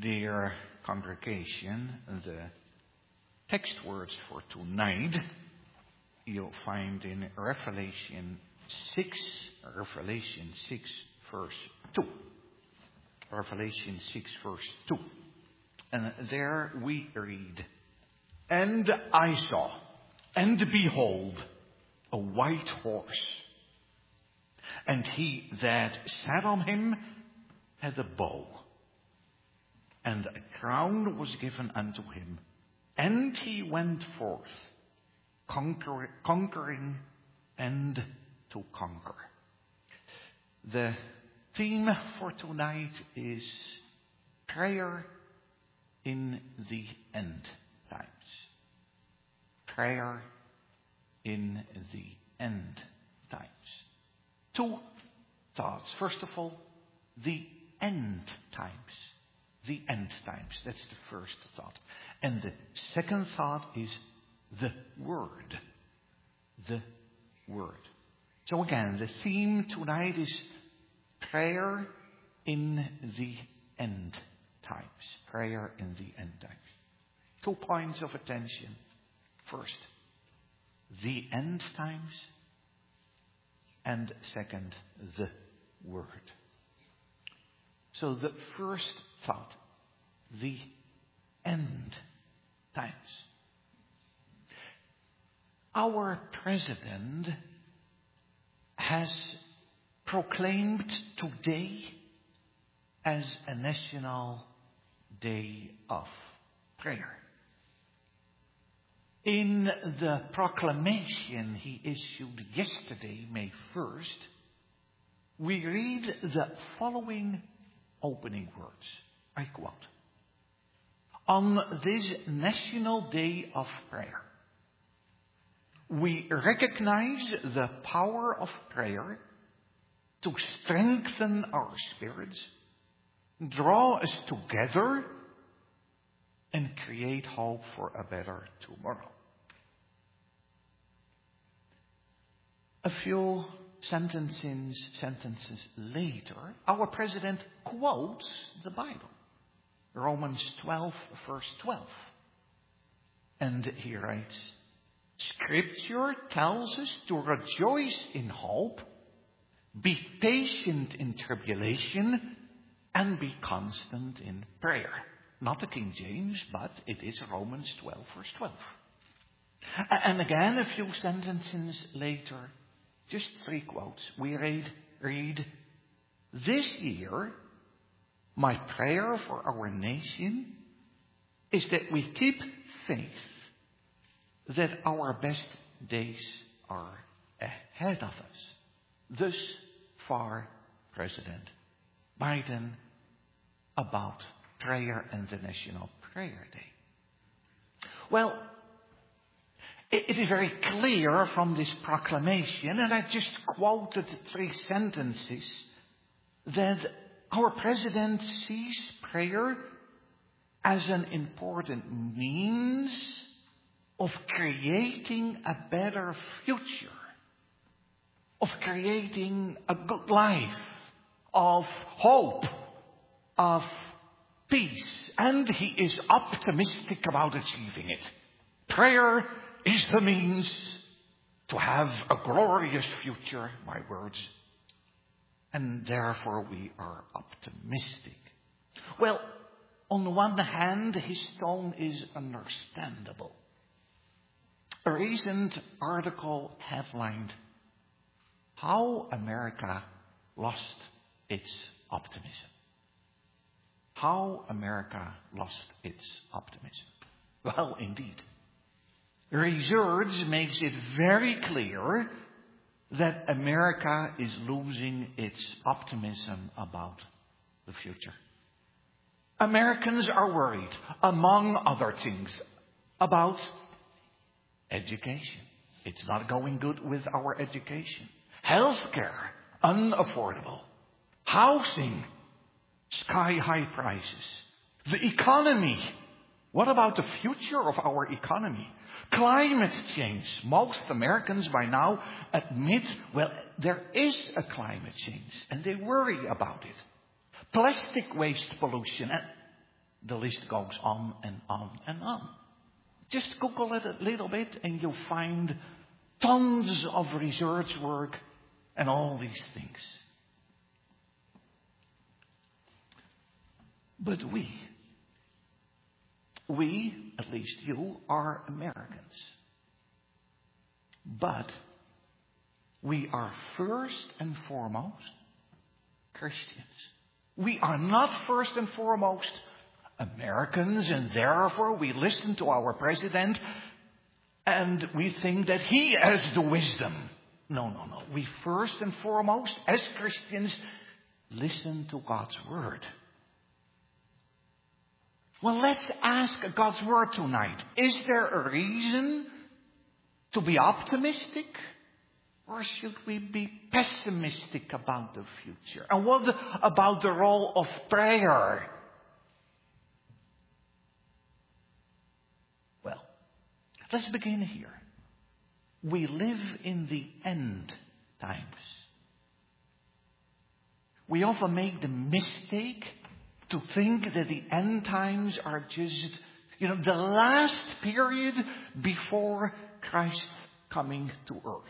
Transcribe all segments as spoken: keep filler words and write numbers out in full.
Dear congregation, the text words for tonight you'll find in Revelation six, Revelation six verse two. Revelation six verse two. And there we read, "And I saw, and behold, a white horse, and he that sat on him had a bow, and a crown was given unto him, and he went forth, conquer, conquering and to conquer." The theme for tonight is prayer in the end times. Prayer in the end times. Two thoughts. First of all, the end times. The end times. That's the first thought. And the second thought is the Word. The Word. So again, the theme tonight is prayer in the end times. Prayer in the end times. Two points of attention. First, the end times. And second, the Word. So the first thought, the end times. Our president has proclaimed today as a national day of prayer. In the proclamation he issued yesterday, May first, we read the following opening words. I quote, "On this National Day of Prayer, we recognize the power of prayer to strengthen our spirits, draw us together, and create hope for a better tomorrow." A few sentences, sentences later, our president quotes the Bible. Romans twelve, verse twelve. And he writes, "Scripture tells us to rejoice in hope, be patient in tribulation, and be constant in prayer." Not the King James, but it is Romans twelve, verse twelve. And again, a few sentences later, just three quotes. We read, read, "This year, my prayer for our nation is that we keep faith, that our best days are ahead of us." Thus far, President Biden about prayer and the National Prayer Day. Well, it is very clear from this proclamation, and I just quoted three sentences, that our president sees prayer as an important means of creating a better future, of creating a good life, of hope, of peace, and he is optimistic about achieving it. Prayer is the means to have a glorious future, my words, and therefore we are optimistic. Well, on the one hand, his tone is understandable. A recent article headlined, "How America Lost Its Optimism." How America lost its optimism. Well, indeed. Research makes it very clear that America is losing its optimism about the future. Americans are worried, among other things, about education. It's not going good with our education. Healthcare, unaffordable. Housing, sky-high prices. The economy. What about the future of our economy? Climate change. Most Americans by now admit, well, there is a climate change, and they worry about it. Plastic waste pollution. And the list goes on and on and on. Just Google it a little bit and you'll find tons of research work and all these things. But we, we, at least you, are Americans. But we are first and foremost Christians. We are not first and foremost Americans, and therefore we listen to our president and we think that he has the wisdom. No, no, no. We first and foremost, as Christians, listen to God's word. Well, let's ask God's word tonight. Is there a reason to be optimistic? Or should we be pessimistic about the future? And what about the role of prayer? Well, let's begin here. We live in the end times. We often make the mistake to think that the end times are just, you know, the last period before Christ coming to earth.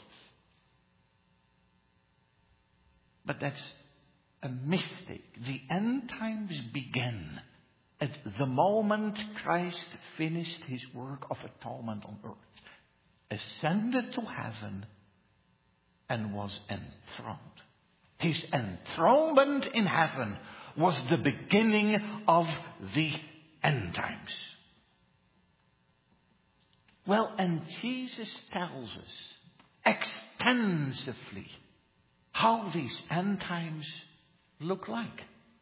But that's a mistake. The end times begin at the moment Christ finished his work of atonement on earth, ascended to heaven, and was enthroned. His enthronement in heaven was the beginning of the end times. Well, and Jesus tells us extensively how these end times look like.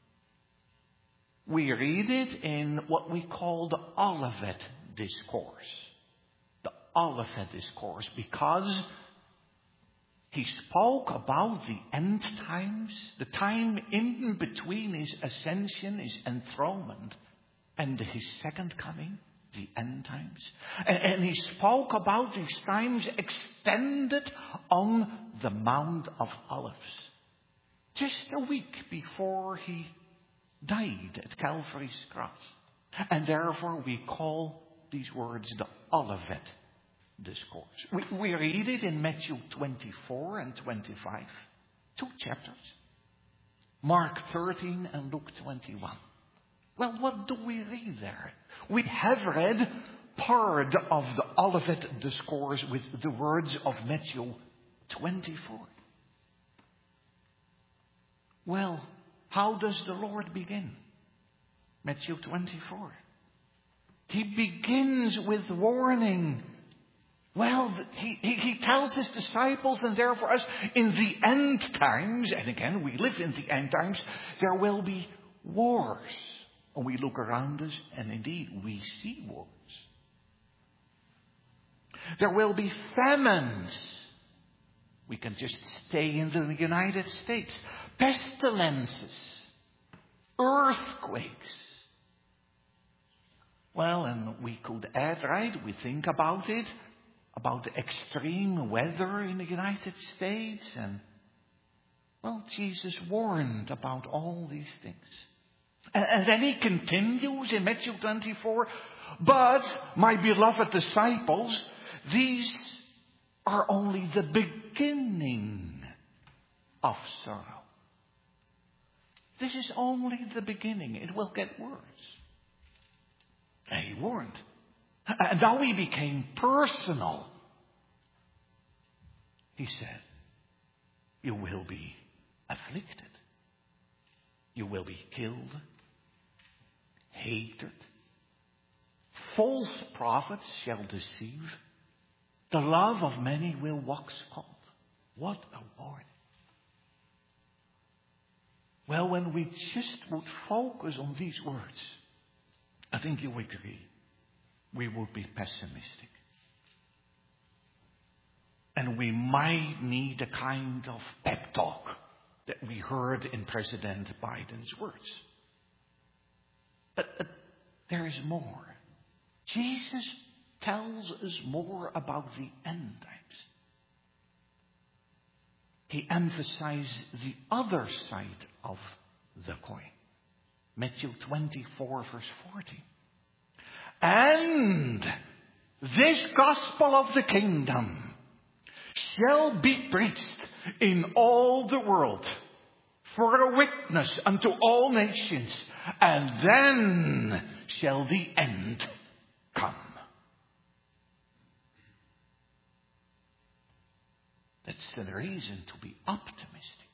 We read it in what we call the Olivet Discourse. The Olivet Discourse, because he spoke about the end times, the time in between his ascension, his enthronement, and his second coming, the end times. And, and he spoke about these times extended on the Mount of Olives, just a week before he died at Calvary's cross. And therefore we call these words the Olivet Discourse. We, we read it in Matthew twenty-four and twenty-five, two chapters. Mark thirteen and Luke twenty-one. Well, what do we read there? We have read part of the Olivet Discourse with the words of Matthew twenty-four. Well, how does the Lord begin? Matthew twenty-four. He begins with warning. Well, he, he, he tells his disciples and therefore us, in the end times, and again, we live in the end times, there will be wars. And we look around us, and indeed, we see wars. There will be famines. We can just stay in the United States. Pestilences. Earthquakes. Well, and we could add, right? We think about it, about the extreme weather in the United States. And, well, Jesus warned about all these things. And then he continues in Matthew twenty-four, but my beloved disciples, these are only the beginning of sorrow. This is only the beginning. It will get worse. And he warned. And now he became personal. He said, you will be afflicted. You will be killed. Hated. False prophets shall deceive. The love of many will wax cold. What a warning. Well, when we just would focus on these words, I think you agree, we would be pessimistic. And we might need a kind of pep talk that we heard in President Biden's words. But uh, there is more. Jesus tells us more about the end times. He emphasizes the other side of the coin. Matthew twenty-four, verse forty. And this gospel of the kingdom shall be preached in all the world for a witness unto all nations, and then shall the end come. That's the reason to be optimistic.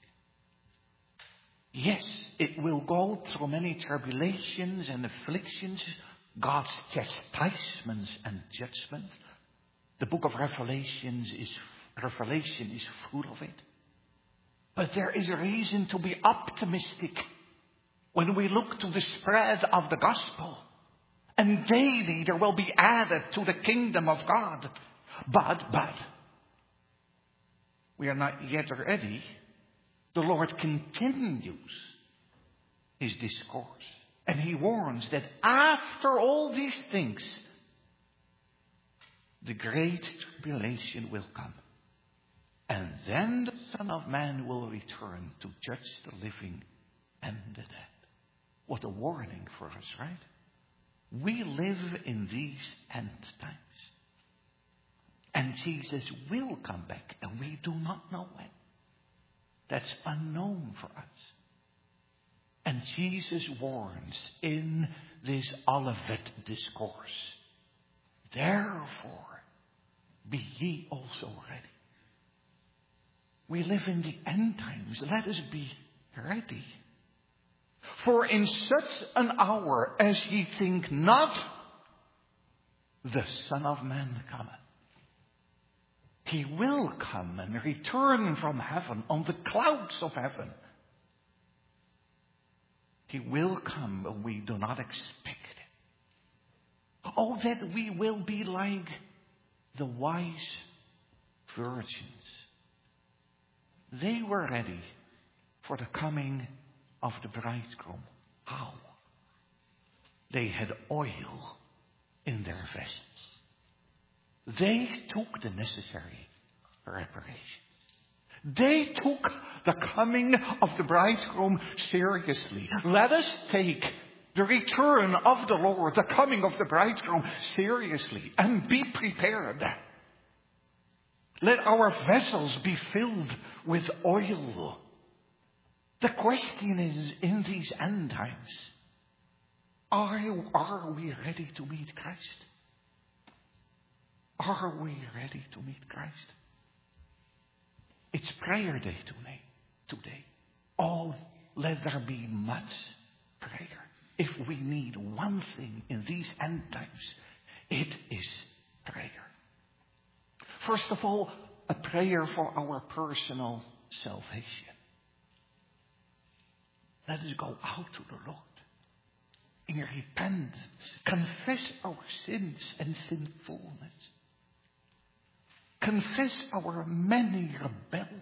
Yes, it will go through many tribulations and afflictions, God's chastisements and judgment. The book of Revelations is, Revelation is full of it. But there is a reason to be optimistic when we look to the spread of the gospel. And daily there will be added to the kingdom of God. But, but, we are not yet ready. The Lord continues his discourse. And he warns that after all these things, the great tribulation will come. And then the Son of Man will return to judge the living and the dead. What a warning for us, right? We live in these end times. And Jesus will come back, and we do not know when. That's unknown for us. And Jesus warns in this Olivet discourse, therefore, be ye also ready. We live in the end times. Let us be ready. For in such an hour as ye think not, the Son of Man cometh. He will come and return from heaven on the clouds of heaven. He will come, but we do not expect it. Oh, that we will be like the wise virgins. They were ready for the coming of the bridegroom. How? They had oil in their vessels. They took the necessary preparation. They took the coming of the bridegroom seriously. Let us take the return of the Lord, the coming of the bridegroom, seriously and be prepared. Let our vessels be filled with oil. The question is, in these end times, are, are we ready to meet Christ? Are we ready to meet Christ? It's prayer day today. Today. Oh, let there be much prayer. If we need one thing in these end times, it is prayer. First of all, a prayer for our personal salvation. Let us go out to the Lord in repentance, confess our sins and sinfulness. Confess our many rebellions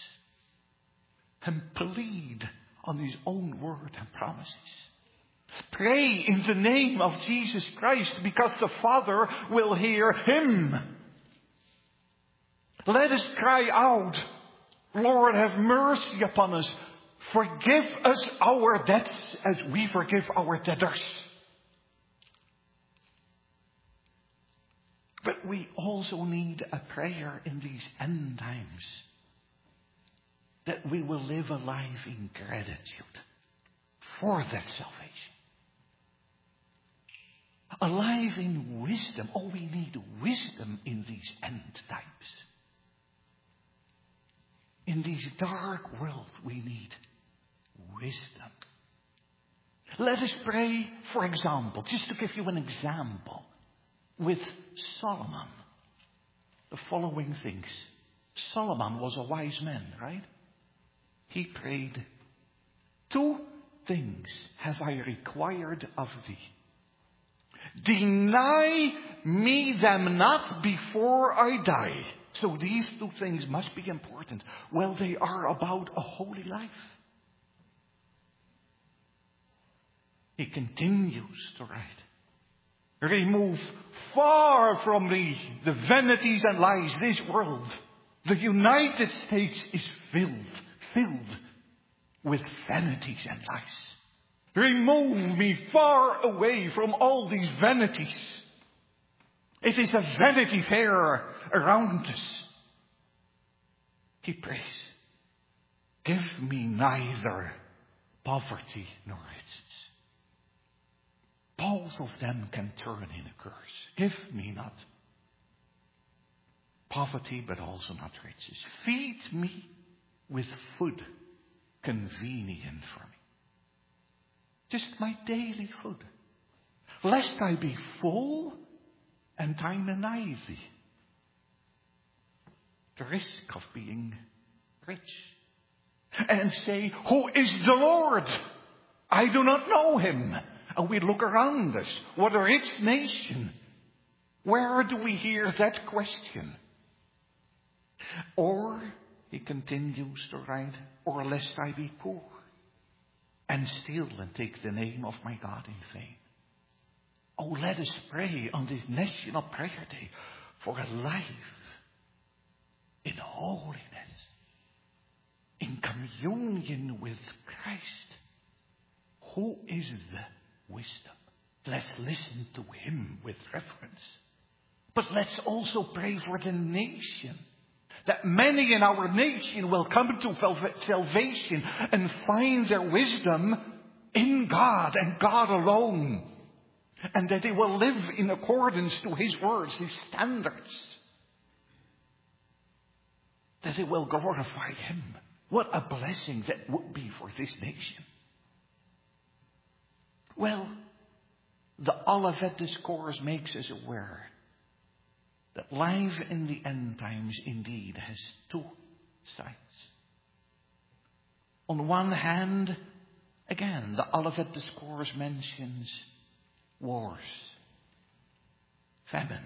and plead on his own word and promises. Pray in the name of Jesus Christ because the Father will hear him. Let us cry out, Lord, have mercy upon us. Forgive us our debts as we forgive our debtors. But we also need a prayer in these end times that we will live a life in gratitude for that salvation. A life in wisdom. Oh, we need wisdom in these end times. In this dark world, we need wisdom. Let us pray, for example, just to give you an example, with Solomon. The following things. Solomon was a wise man, right? He prayed, two things have I required of thee. Deny me them not before I die. So these two things must be important. Well, they are about a holy life. He continues to write. Remove far from thee the vanities and lies. This world, the United States, is filled, filled with vanities and lies. Remove me far away from all these vanities. It is a vanity fair around us. He prays, give me neither poverty nor riches. Both of them can turn in a curse. Give me not poverty, but also not riches. Feed me with food convenient for me. Just my daily food. Lest I be full and time and ivy. The risk of being rich. And say, who is the Lord? I do not know him. And we look around us. What a rich nation. Where do we hear that question? Or, he continues to write, or lest I be poor and steal and take the name of my God in vain. Oh, let us pray on this National Prayer Day for a life in holiness, in communion with Christ, who is the wisdom. Let's listen to him with reverence. But let's also pray for the nation, that many in our nation will come to salvation and find their wisdom in God and God alone. And that they will live in accordance to his words, his standards. That they will glorify him. What a blessing that would be for this nation. Well, the Olivet Discourse makes us aware that life in the end times indeed has two sides. On one hand, again, the Olivet Discourse mentions wars, famines,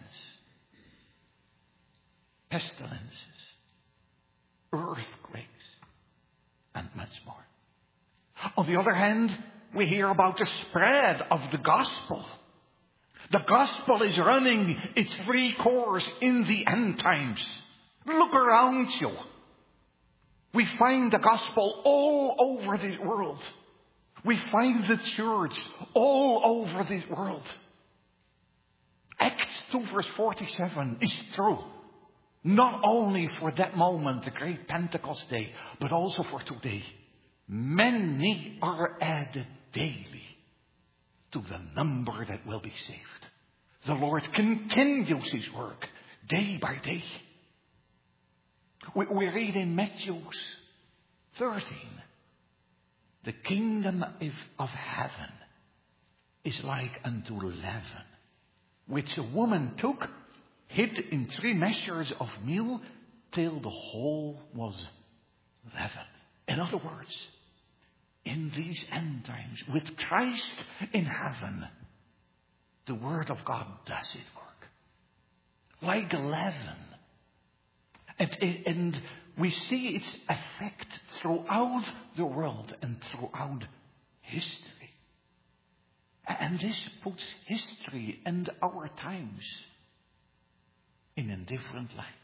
pestilences, earthquakes, and much more. On the other hand, we hear about the spread of the gospel. The gospel is running its free course in the end times. Look around you. We find the gospel all over this world. We find the church all over this world. Acts two verse forty-seven is true. Not only for that moment, the great Pentecost day, but also for today. Many are added daily to the number that will be saved. The Lord continues his work day by day. We, we read in Matthew thirteen. The kingdom of heaven is like unto leaven, which a woman took, hid in three measures of meal, till the whole was leavened. In other words, in these end times, with Christ in heaven, the word of God does its work. Like leaven. And, and we see its effect throughout the world and throughout history. And this puts history and our times in a different light.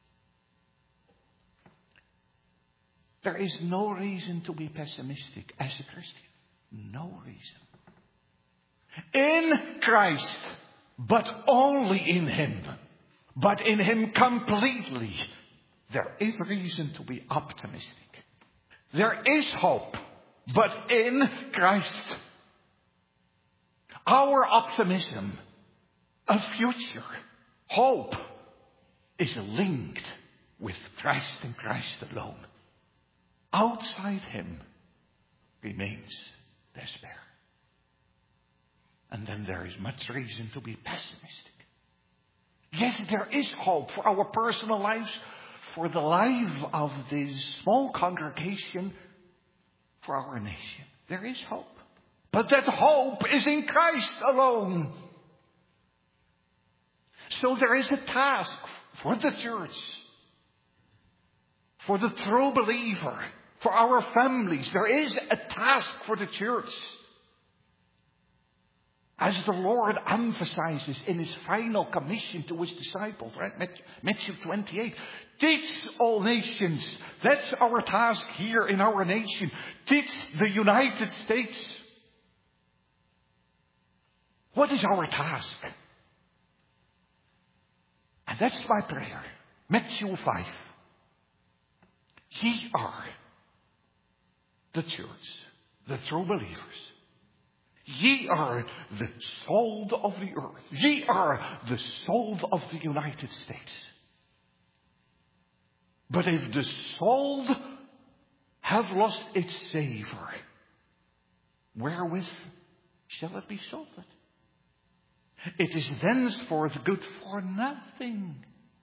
There is no reason to be pessimistic as a Christian. No reason. In Christ, but only in him. But in him completely. There is reason to be optimistic. There is hope, but in Christ. Our optimism, a future, hope, is linked with Christ and Christ alone. Outside him remains despair. And then there is much reason to be pessimistic. Yes, there is hope for our personal lives, for the life of this small congregation, for our nation. There is hope. But that hope is in Christ alone. So there is a task for the church, for the true believer, for our families. There is a task for the church. As the Lord emphasizes in his final commission to his disciples, right? Matthew twenty-eight. Teach all nations. That's our task here in our nation. Teach the United States. What is our task? And that's my prayer. Matthew five. Ye are the church, the true believers. Ye are the salt of the earth. Ye are the salt of the United States. But if the salt have lost its savor, wherewith shall it be salted? It is thenceforth good for nothing,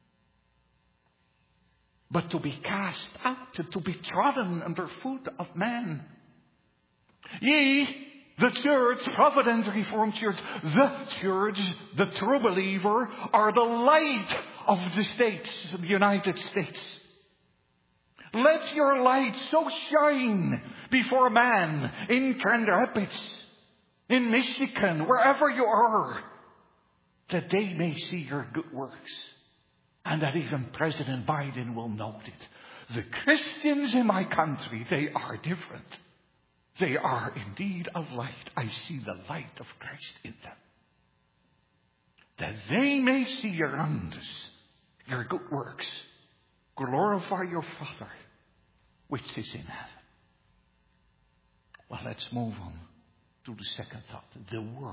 but to be cast out, to be trodden under foot of man. Ye, the church, Providence Reformed Church, the church, the true believer, are the light of the States, of the United States. Let your light so shine before man in Grand Rapids, in Michigan, wherever you are, that they may see your good works, and that even President Biden will note it. The Christians in my country, they are different. They are indeed a light. I see the light of Christ in them. That they may see around us your good works. Glorify your Father, which is in heaven. Well, let's move on to the second thought. The Word.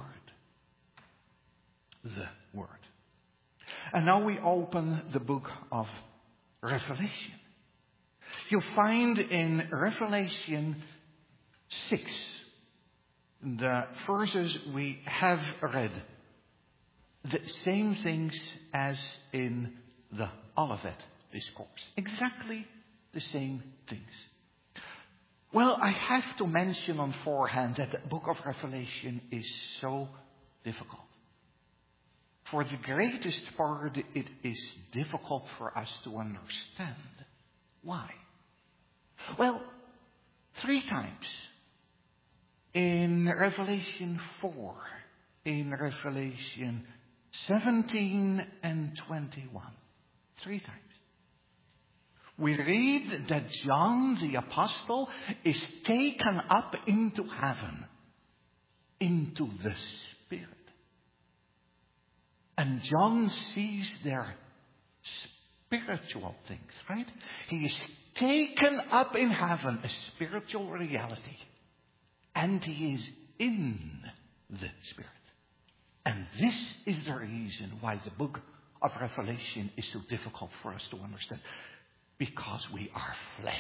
The Word. And now we open the book of Revelation. You find in Revelation six, the verses we have read, the same things as in the Olivet Discourse. Exactly the same things. Well, I have to mention on forehand that the book of Revelation is so difficult. For the greatest part, it is difficult for us to understand. Why? Well, three times in Revelation four, in Revelation seventeen and twenty-one, three times, we read that John the Apostle is taken up into heaven, into the Spirit. And John sees their spiritual things, right? He is taken up in heaven, a spiritual reality. And he is in the Spirit. And this is the reason why the book of Revelation is so difficult for us to understand. Because we are flesh.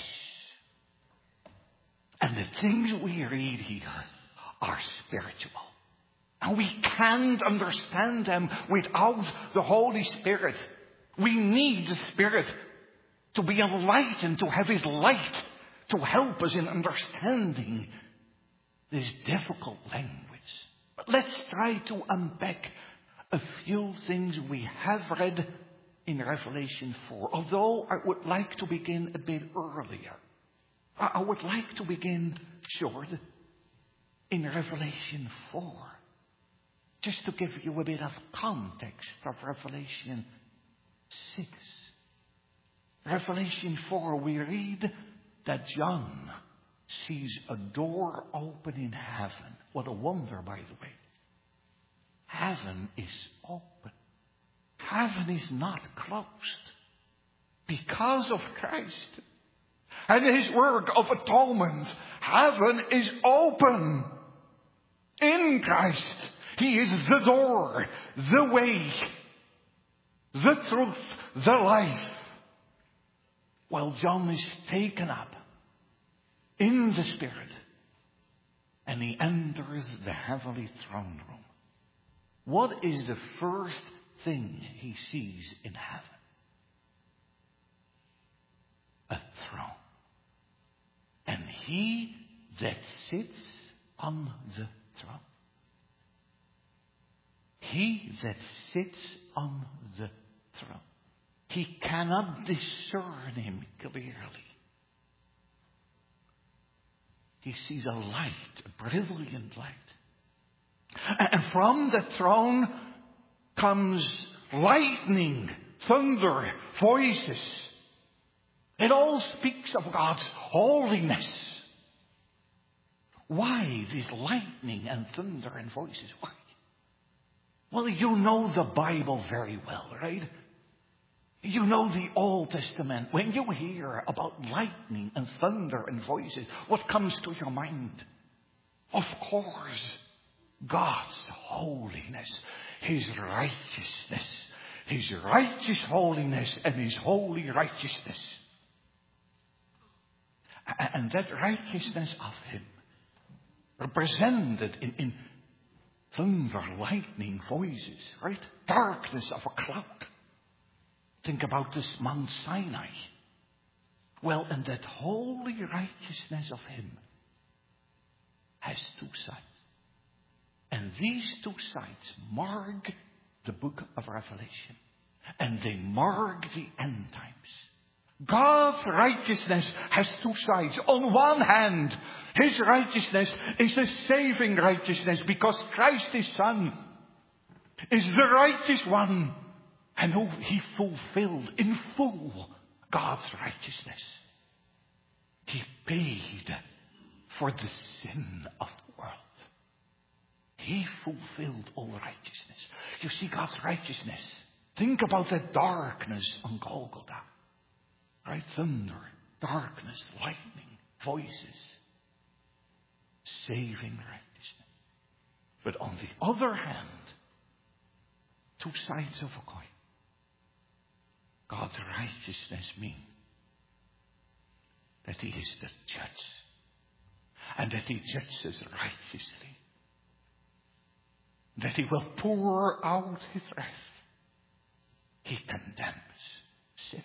And the things we read here are spiritual. And we can't understand them without the Holy Spirit. We need the Spirit to be enlightened, to have His light, to help us in understanding this difficult language. But let's try to unpack a few things we have read in Revelation four. Although I would like to begin a bit earlier. I would like to begin short in Revelation four. Just to give you a bit of context of Revelation six. Revelation four, we read that John sees a door open in heaven. What a wonder, by the way. Heaven is open. Heaven is not closed. Because of Christ and His work of atonement, heaven is open. In Christ, He is the door, the way, the truth, the life. While John is taken up in the Spirit and he enters the heavenly throne room. What is the first thing he sees in heaven? A throne. And He that sits on the throne. He that sits on the throne. He cannot discern Him clearly. He sees a light, a brilliant light. And from the throne comes lightning, thunder, voices. It all speaks of God's holiness. Why this lightning and thunder and voices? Why? Well, you know the Bible very well, right? You know the Old Testament. When you hear about lightning and thunder and voices, what comes to your mind? Of course, God's holiness, His righteousness, His righteous holiness and His holy righteousness. And that righteousness of Him, represented in, in thunder, lightning, voices, right? Darkness of a cloud. Think about this Mount Sinai. Well, and that holy righteousness of Him has two sides. And these two sides mark the book of Revelation. And they mark the end times. God's righteousness has two sides. On one hand, His righteousness is a saving righteousness because Christ His Son is the righteous one and who He fulfilled in full God's righteousness. He paid for the sin of the world. He fulfilled all righteousness. You see God's righteousness. Think about that darkness on Golgotha. Right? Thunder, darkness, lightning, voices. Saving righteousness. But on the other hand, two sides of a coin. God's righteousness means that He is the judge. And that He judges righteously. That He will pour out His wrath. He condemns sin.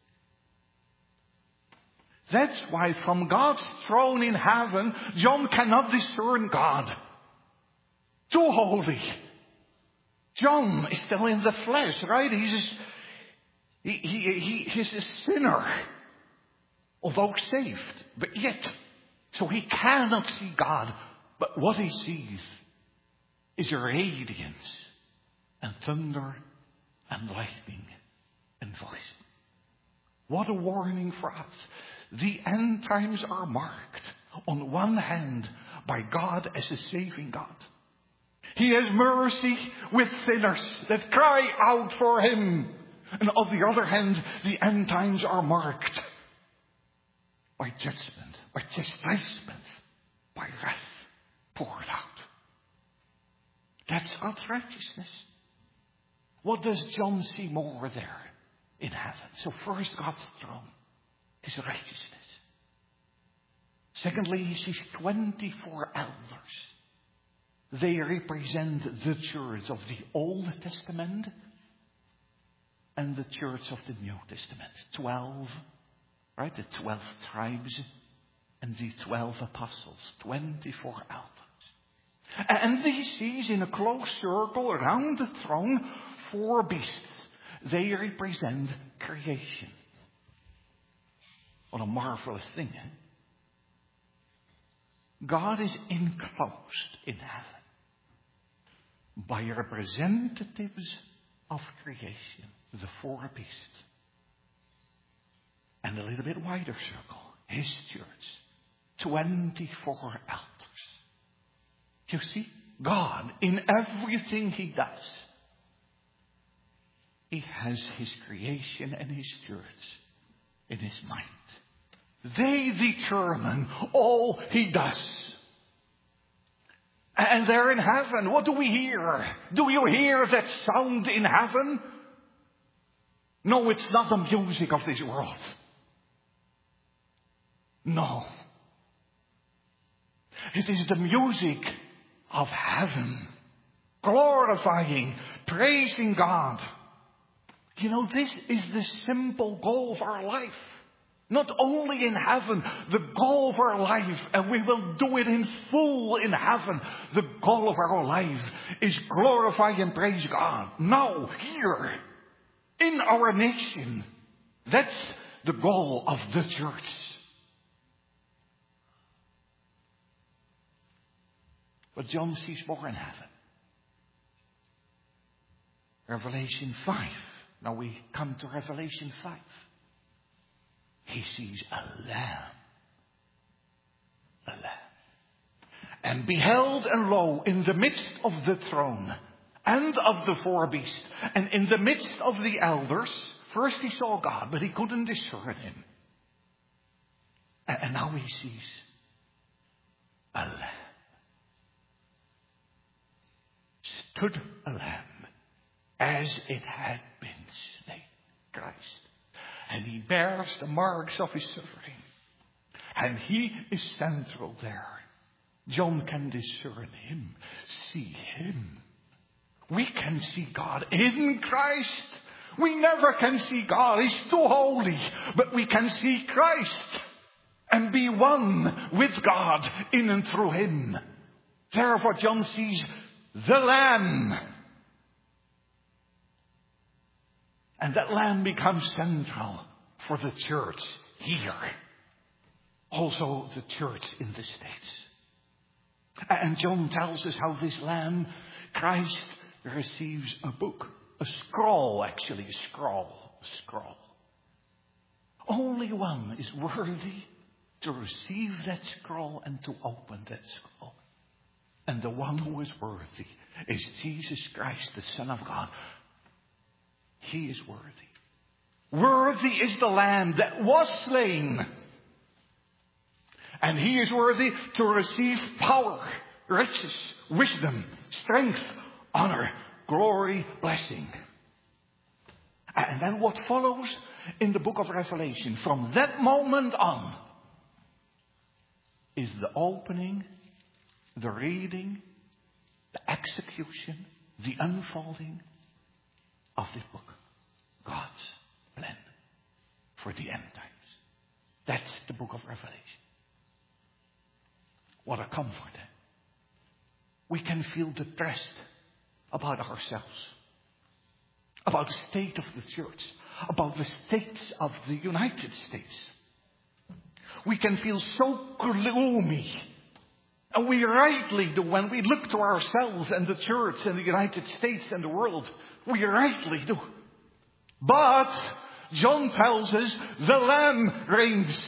That's why from God's throne in heaven, John cannot discern God. Too holy. John is still in the flesh, right? He's a, he, he, he, he's a sinner. Although saved. But yet, so he cannot see God. But what he sees is radiance and thunder and lightning and voice. What a warning for us. The end times are marked, on one hand, by God as a saving God. He has mercy with sinners that cry out for Him. And on the other hand, the end times are marked by judgment, by chastisement, by wrath poured out. That's God's righteousness. What does John see more there in heaven? So first, God's throne. His righteousness. Secondly, he sees twenty-four elders. They represent the church of the Old Testament and the church of the New Testament. Twelve, right? The twelve tribes and the twelve apostles. Twenty-four elders. And he sees in a close circle around the throne four beasts. They represent creation. What a marvelous thing, eh? God is enclosed in heaven by representatives of creation, the four beasts. And a little bit wider circle, His church, twenty-four elders. You see, God, in everything He does, He has His creation and His church in His mind. They determine all He does. And there in heaven, what do we hear? Do you hear that sound in heaven? No, it's not the music of this world. No. It is the music of heaven. Glorifying, praising God. You know, this is the simple goal of our life. Not only in heaven, the goal of our life, and we will do it in full in heaven. The goal of our life is glorify and praise God. Now, here, in our nation, that's the goal of the church. But John sees more in heaven. Revelation five. Now we come to Revelation five. He sees a lamb. A lamb. And beheld, and lo, in the midst of the throne, and of the four beasts. And in the midst of the elders, first he saw God, but he couldn't discern him. And now he sees a lamb. Stood a lamb as it had been slain, Christ. And he bears the marks of his suffering. And he is central there. John can discern him, see him. We can see God in Christ. We never can see God. He's too holy. But we can see Christ and be one with God in and through him. Therefore, John sees the Lamb. And that Lamb becomes central for the church here. Also the church in the States. And John tells us how this Lamb, Christ, receives a book. A scroll, actually, a scroll. A scroll. Only one is worthy to receive that scroll and to open that scroll. And the one who is worthy is Jesus Christ, the Son of God. He is worthy. Worthy is the Lamb that was slain. And he is worthy to receive power, riches, wisdom, strength, honor, glory, blessing. And then what follows in the book of Revelation, from that moment on, is the opening, the reading, the execution, the unfolding of this book. God's plan for the end times. That's the book of Revelation. What a comfort. We can feel depressed about ourselves, about the state of the church, about the state of the United States. We can feel so gloomy. And we rightly do when we look to ourselves and the church and the United States and the world. We rightly do. But John tells us the Lamb reigns.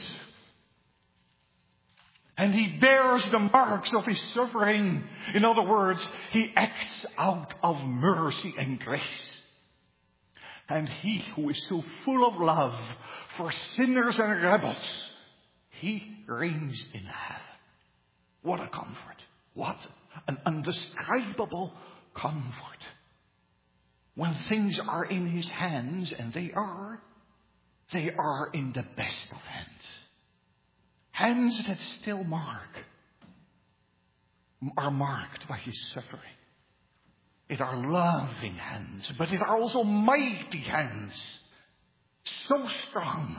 And he bears the marks of his suffering. In other words, he acts out of mercy and grace. And he who is so full of love for sinners and rebels, he reigns in heaven. What a comfort. What an indescribable comfort. When things are in his hands, and they are, they are in the best of hands. Hands that still mark, are marked by his suffering. It are loving hands, but it are also mighty hands. So strong.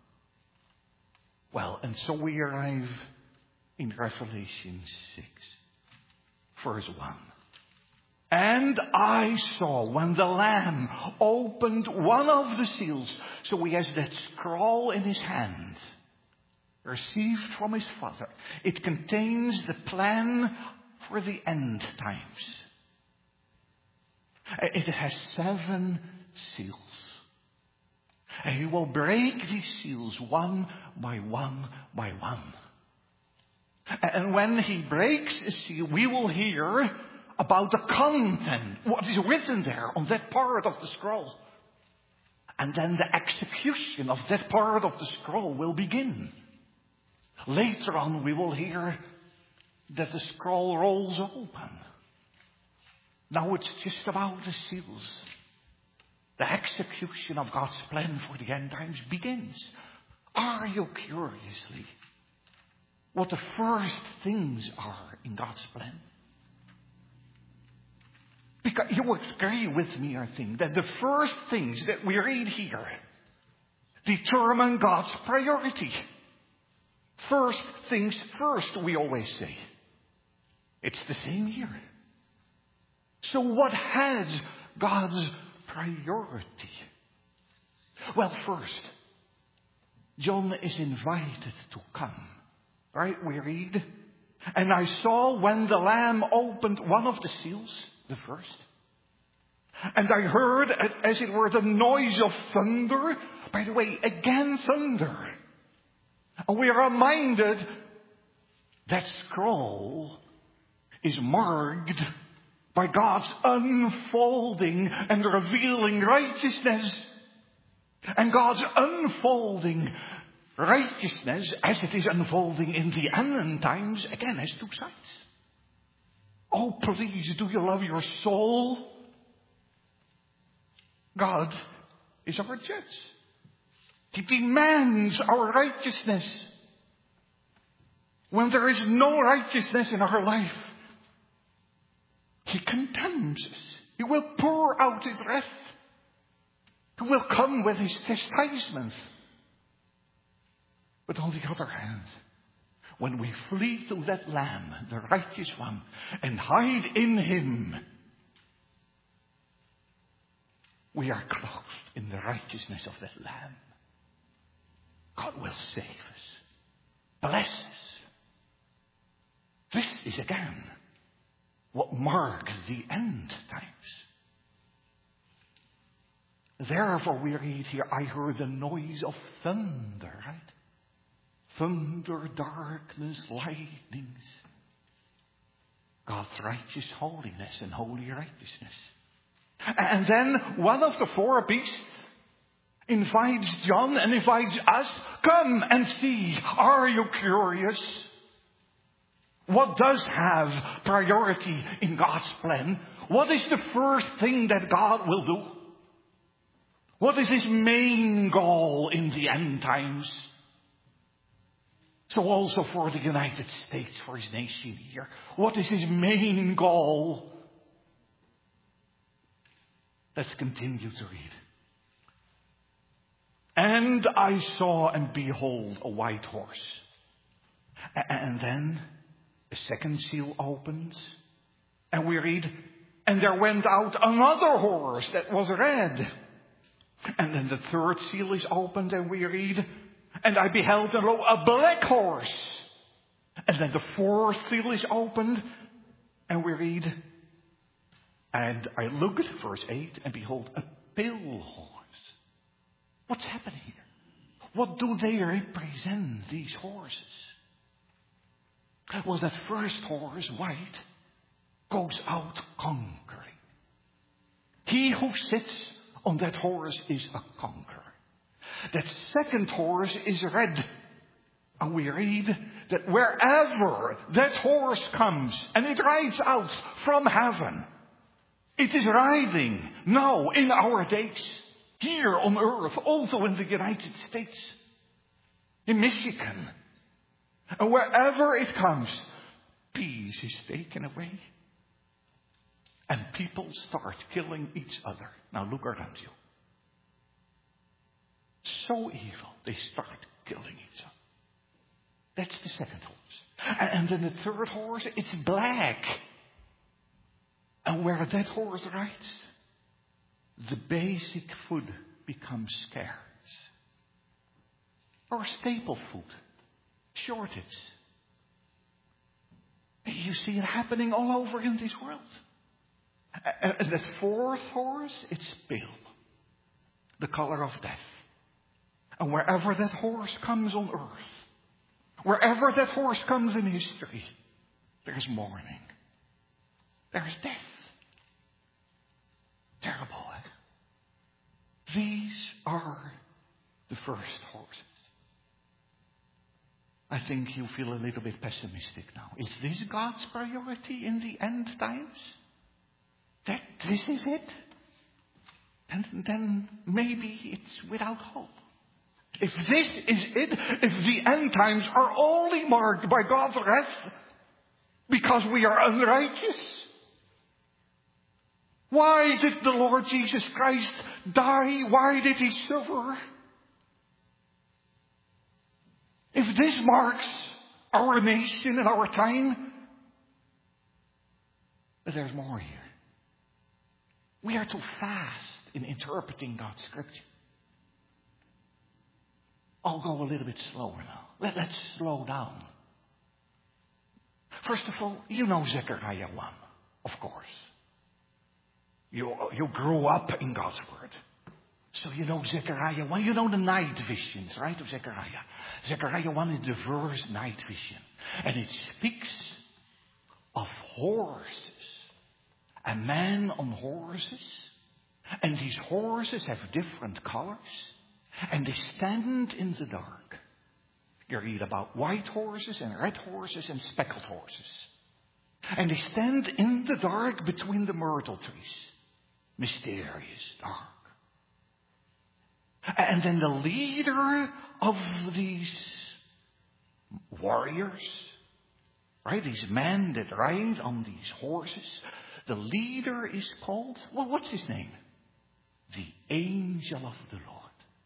Well, and so we arrive in Revelation six, verse one. And I saw when the Lamb opened one of the seals, so he has that scroll in his hand, received from his Father. It contains the plan for the end times. It has seven seals. And he will break these seals one by one by one. And when he breaks a seal, we will hear about the content, what is written there on that part of the scroll. And then the execution of that part of the scroll will begin. Later on, we will hear that the scroll rolls open. Now it's just about the seals. The execution of God's plan for the end times begins. Are you curiously what the first things are in God's plan? Because you will agree with me, I think, that the first things that we read here determine God's priority. First things first, we always say. It's the same here. So what has God's priority? Well, first, John is invited to come. Right? We read, and I saw when the Lamb opened one of the seals, the first, and I heard, as it were, the noise of thunder. By the way, again thunder. And we are reminded that scroll is marked by God's unfolding and revealing righteousness. And God's unfolding righteousness, as it is unfolding in the end times, again has two sides. Oh, please, do you love your soul? God is our judge. He demands our righteousness. When there is no righteousness in our life, He condemns us. He will pour out His wrath. He will come with His chastisement. But on the other hand, when we flee to that Lamb, the righteous one, and hide in Him, we are clothed in the righteousness of that Lamb. God will save us, bless us. This is again what marks the end times. Therefore we read here, I heard the noise of thunder, right? Thunder, darkness, lightnings. God's righteous holiness and holy righteousness. And then one of the four beasts invites John and invites us, come and see. Are you curious? What does have priority in God's plan? What is the first thing that God will do? What is His main goal in the end times? So also for the United States, for His nation here. What is His main goal? Let's continue to read. And I saw and behold a white horse. And then a second seal opens. And we read, and there went out another horse that was red. And then the third seal is opened and we read, and I beheld and lo, a black horse. And then the fourth seal is opened and we read, and I looked, verse eight, and behold, a pale horse. What's happening here? What do they represent, these horses? Well, that first horse, white, goes out conquering. He who sits on that horse is a conqueror. That second horse is red. And we read that wherever that horse comes, and it rides out from heaven, it is riding now in our days, here on earth, also in the United States, in Michigan. And wherever it comes, peace is taken away. And people start killing each other. Now look around you. So evil, they start killing each other. That's the second horse. And then the third horse, it's black. And where that horse rides, the basic food becomes scarce. Our staple food, shortage. You see it happening all over in this world. And the fourth horse, it's pale, the color of death. And wherever that horse comes on earth, wherever that horse comes in history, there's mourning. There's death. Terrible, eh? These are the first horses. I think you feel a little bit pessimistic now. Is this God's priority in the end times? That this is it? And then maybe it's without hope. If this is it, if the end times are only marked by God's wrath because we are unrighteous, why did the Lord Jesus Christ die? Why did He suffer? If this marks our nation and our time, but there's more here. We are too fast in interpreting God's scripture. I'll go a little bit slower now. Let, let's slow down. First of all, you know Zechariah one, of course. You, you grew up in God's Word. So you know Zechariah one. You know the night visions, right, of Zechariah. Zechariah one is the first night vision. And it speaks of horses a man on horses. And these horses have different colors. And they stand in the dark. You read about white horses and red horses and speckled horses. And they stand in the dark between the myrtle trees. Mysterious, dark. And then the leader of these warriors, right, these men that ride on these horses, the leader is called, well, what's his name? The angel of the Lord.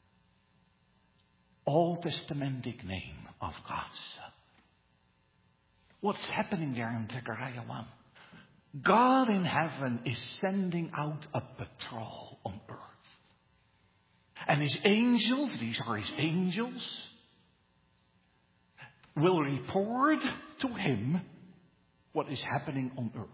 Old Testamentic name of God's Son. What's happening there in Zechariah one? God in heaven is sending out a patrol on earth. And his angels, these are his angels, will report to him what is happening on earth.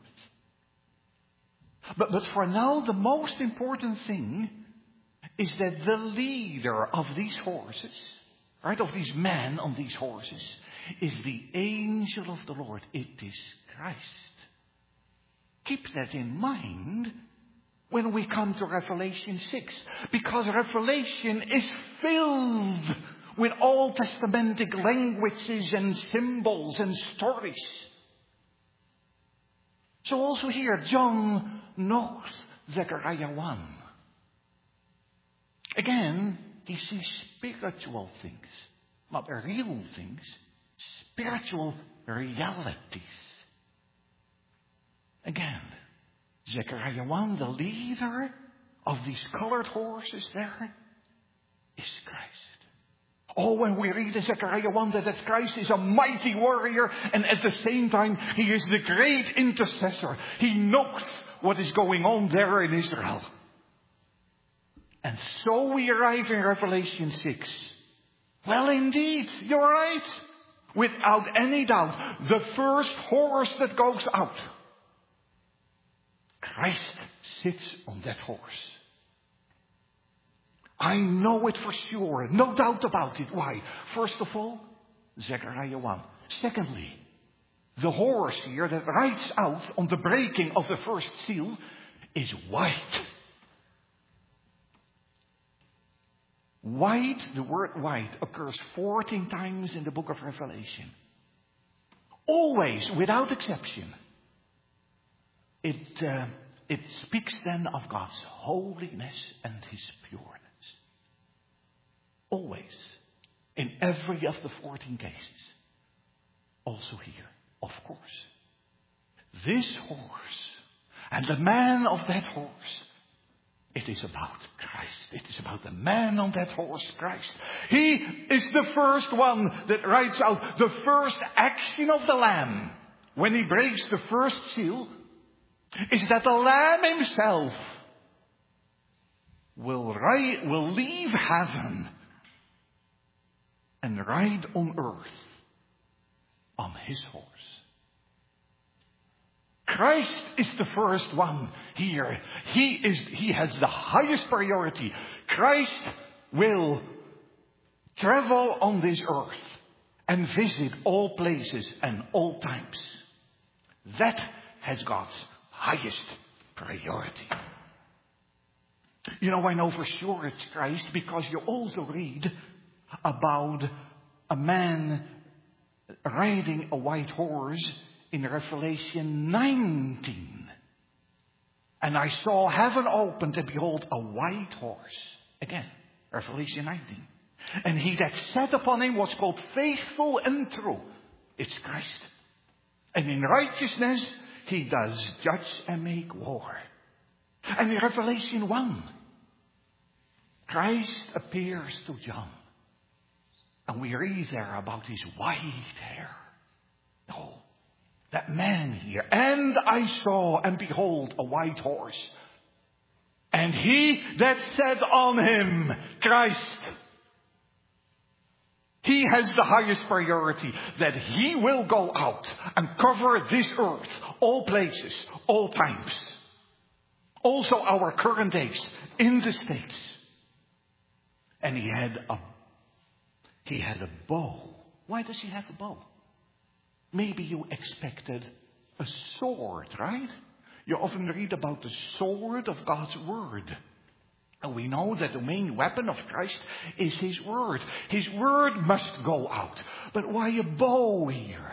But, but for now, the most important thing is that the leader of these horses, right, of these men on these horses, is the angel of the Lord. It is Christ. Keep that in mind when we come to Revelation six, because Revelation is filled with Old Testamentic languages and symbols and stories. So also here, John knows Zechariah one. Again, he sees spiritual things, not real things, spiritual realities. Again, Zechariah one, the leader of these colored horses there, is Christ. Oh, when we read in Zechariah one that, that Christ is a mighty warrior, and at the same time he is the great intercessor. He knows what is going on there in Israel. And so we arrive in Revelation six. Well, indeed, you're right. Without any doubt, the first horse that goes out, Christ sits on that horse. I know it for sure. No doubt about it. Why? First of all, Zechariah one. Secondly, the horse here that rides out on the breaking of the first seal is white. White, the word white, occurs fourteen times in the book of Revelation. Always, without exception. It, uh, it speaks then of God's holiness and his pureness. Always. In every of the fourteen cases. Also here, of course. This horse and the man of that horse, it is about Christ. It is about the man on that horse, Christ. He is the first one that writes out the first action of the Lamb. When he breaks the first seal, is that the Lamb himself will, ride, will leave heaven and ride on earth on his horse. Christ is the first one here. He is, he has the highest priority. Christ will travel on this earth and visit all places and all times. That has God's highest priority. You know, I know for sure it's Christ because you also read about a man riding a white horse in Revelation nineteen. And I saw heaven opened, and behold, a white horse. Again, Revelation nineteen. And he that sat upon him was called Faithful and True. It's Christ. And in righteousness he does judge and make war. And in Revelation one, Christ appears to John. And we read there about his white hair. Oh, that man here. And I saw, and behold, a white horse. And he that sat on him, Christ. He has the highest priority, that he will go out and cover this earth, all places, all times. Also our current days in the States. And he had a He had a bow. Why does he have a bow? Maybe you expected a sword, right? You often read about the sword of God's word. And we know that the main weapon of Christ is his word. His word must go out. But why a bow here?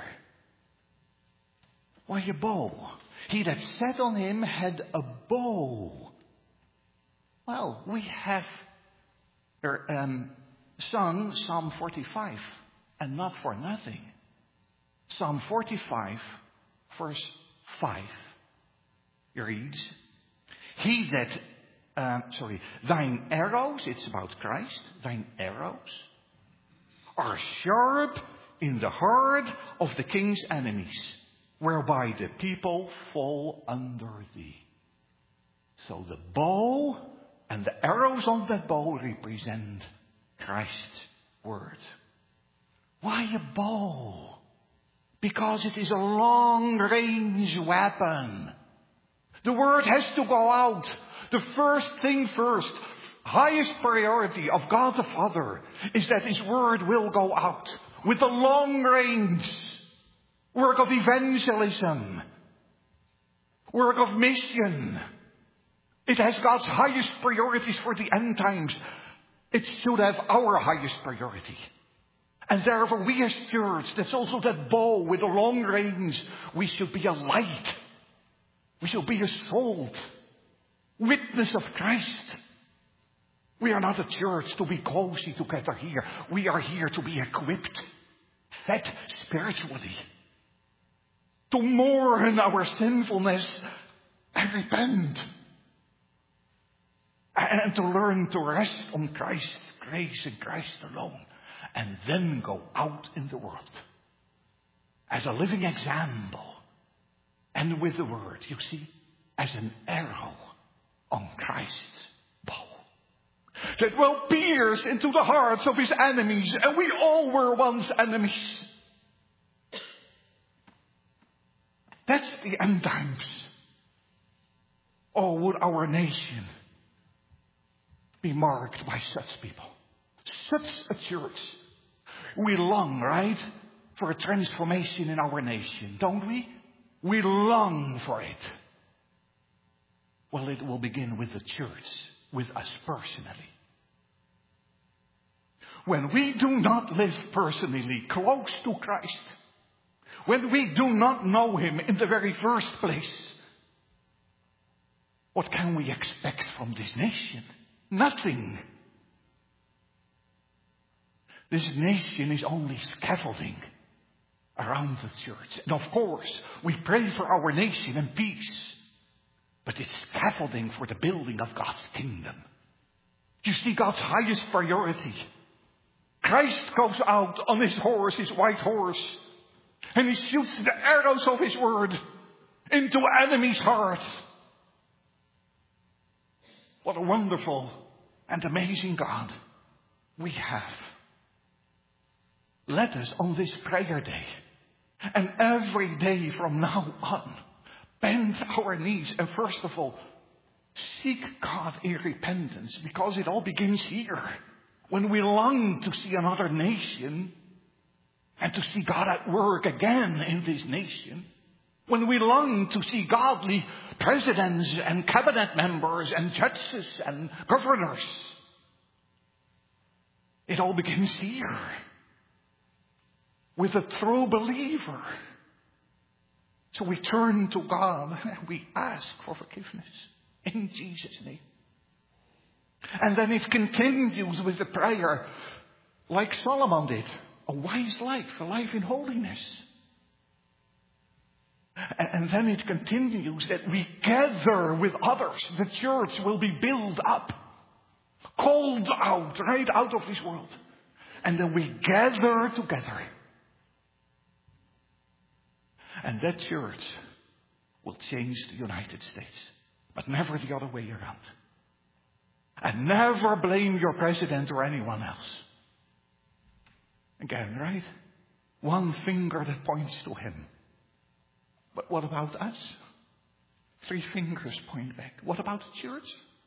Why a bow? He that sat on him had a bow. Well, we have er, um, sung Psalm forty-five, and not for nothing. Psalm forty-five, verse five, reads, He that, uh, sorry, thine arrows, it's about Christ, thine arrows are sharp in the heart of the king's enemies, whereby the people fall under thee. So the bow and the arrows on that bow represent Christ's word. Why a bow? Because it is a long-range weapon. The word has to go out. The first thing first, highest priority of God the Father is that his word will go out with the long-range work of evangelism, work of mission. It has God's highest priorities for the end times. It should have our highest priority. And therefore we as church, that's also that bow with a long range, we should be a light. We should be a salt. Witness of Christ. We are not a church to be cozy together here. We are here to be equipped, fed spiritually. To mourn our sinfulness and repent. And to learn to rest on Christ's grace and Christ alone. And then go out in the world. As a living example. And with the word, you see, as an arrow on Christ's bow. That will pierce into the hearts of his enemies. And we all were once enemies. That's the end times. Oh, would our nation be marked by such people. Such a church. We long, right, for a transformation in our nation, don't we? We long for it. Well, it will begin with the church, with us personally. When we do not live personally close to Christ, when we do not know him in the very first place, what can we expect from this nation? Nothing. This nation is only scaffolding around the church. And of course, we pray for our nation and peace. But it's scaffolding for the building of God's kingdom. You see God's highest priority. Christ goes out on his horse, his white horse. And he shoots the arrows of his word into enemies' hearts. What a wonderful and amazing God we have. Let us on this prayer day and every day from now on bend our knees and first of all seek God in repentance, because it all begins here. When we long to see another nation and to see God at work again in this nation. When we long to see godly presidents and cabinet members and judges and governors. It all begins here. With a true believer. So we turn to God and we ask for forgiveness. In Jesus' name. And then it continues with the prayer like Solomon did. A wise life, a life in holiness. And then it continues that we gather with others. The church will be built up. Called out, right out of this world. And then we gather together. And that church will change the United States. But never the other way around. And never blame your president or anyone else. Again, right? One finger that points to him. But what about us? Three fingers point back. What about the church?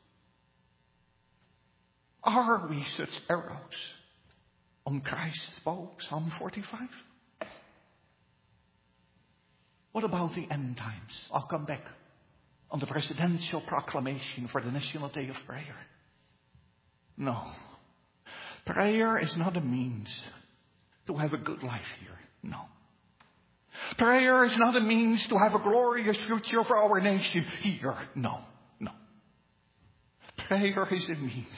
Are we such arrows on Christ's bow? Psalm forty-five. What about the end times? I'll come back on the presidential proclamation for the National Day of Prayer. No. Prayer is not a means to have a good life here. No. Prayer is not a means to have a glorious future for our nation here. No. No. Prayer is a means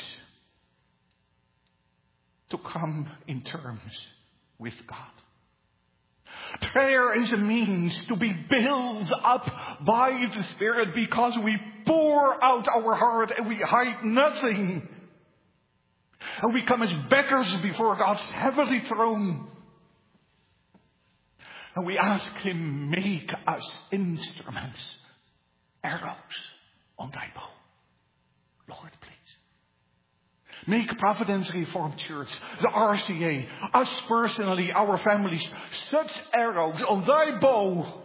to come in terms with God. Prayer is a means to be built up by the Spirit because we pour out our heart and we hide nothing. And we come as beggars before God's heavenly throne. And we ask Him, make us instruments, arrows on thy bow. Lord, please. Make Providence Reformed Church, the R C A, us personally, our families, such arrows on thy bow.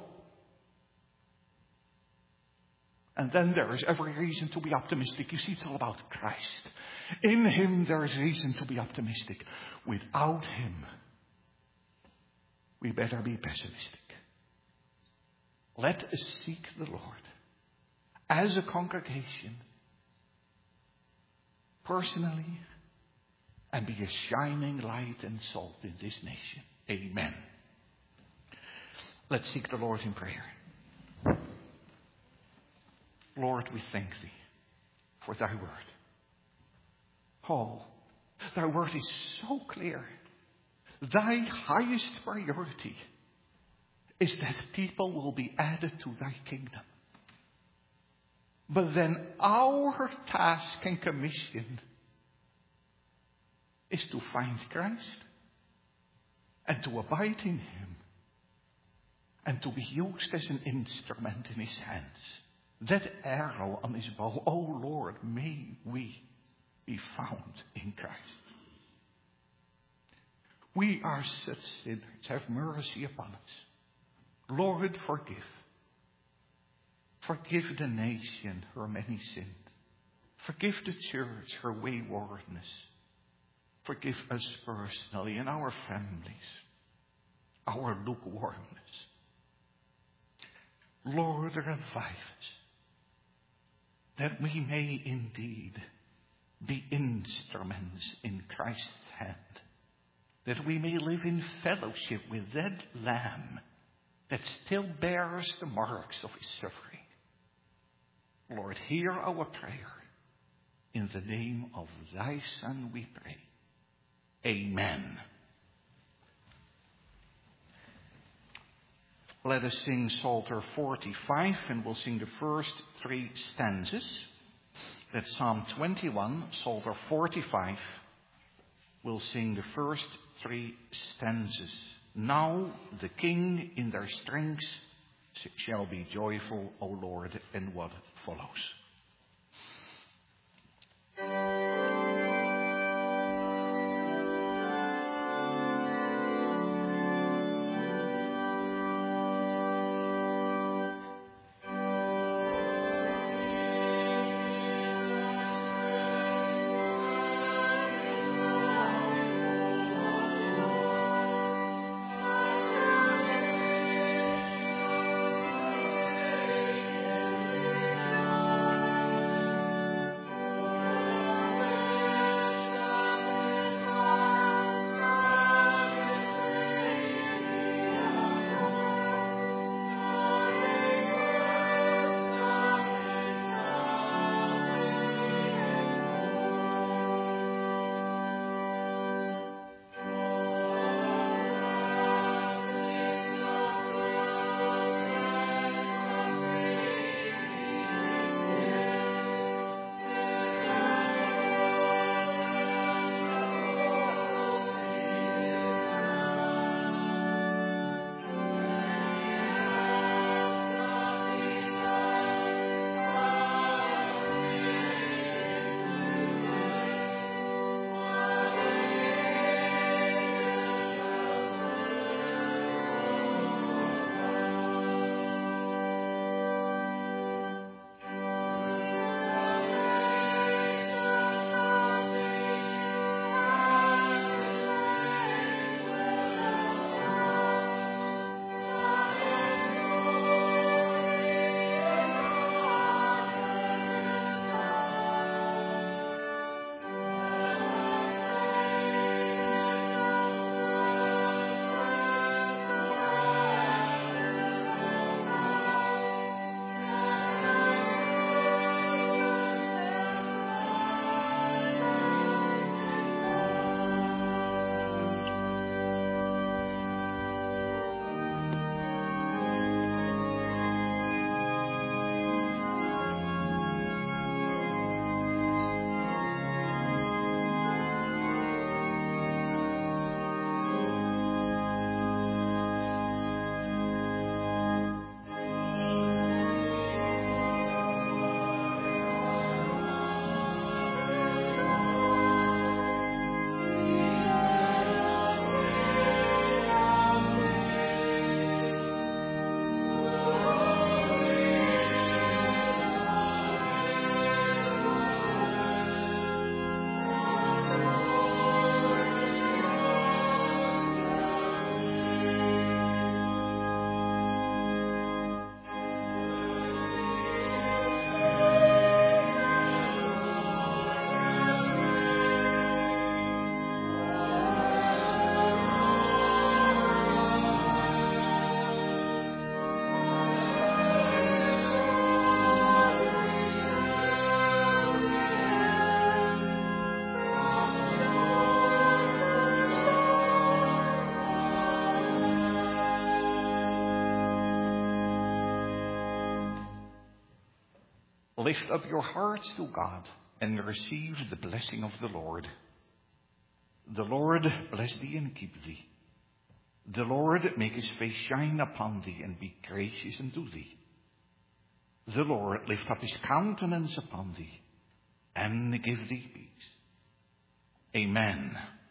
And then there is every reason to be optimistic. You see, it's all about Christ. In Him there is reason to be optimistic. Without Him, we better be pessimistic. Let us seek the Lord as a congregation, personally, and be a shining light and salt in this nation. Amen. Let's seek the Lord in prayer. Lord, we thank Thee for Thy word. Oh, Thy word is so clear. Thy highest priority is that people will be added to Thy kingdom. But then our task and commission is to find Christ and to abide in Him and to be used as an instrument in His hands. That arrow on His bow, oh Lord, may we be found in Christ. We are such sinners. Have mercy upon us. Lord, forgive. Forgive the nation her many sins. Forgive the church her waywardness. Forgive us personally and our families, our lukewarmness. Lord, revive us, that we may indeed be instruments in Christ's hand, that we may live in fellowship with that Lamb that still bears the marks of His suffering. Lord, hear our prayer. In the name of Thy Son we pray. Amen. Let us sing Psalter forty-five, and we'll sing the first three stanzas. That's Psalm twenty-one, Psalter forty-five. We'll sing the first three stanzas. Now the King in their strength shall be joyful, O Lord, and what follows. Thank you. lift up your hearts to God and receive the blessing of the Lord. The Lord bless thee and keep thee. The Lord make his face shine upon thee and be gracious unto thee. The Lord lift up his countenance upon thee and give thee peace. Amen.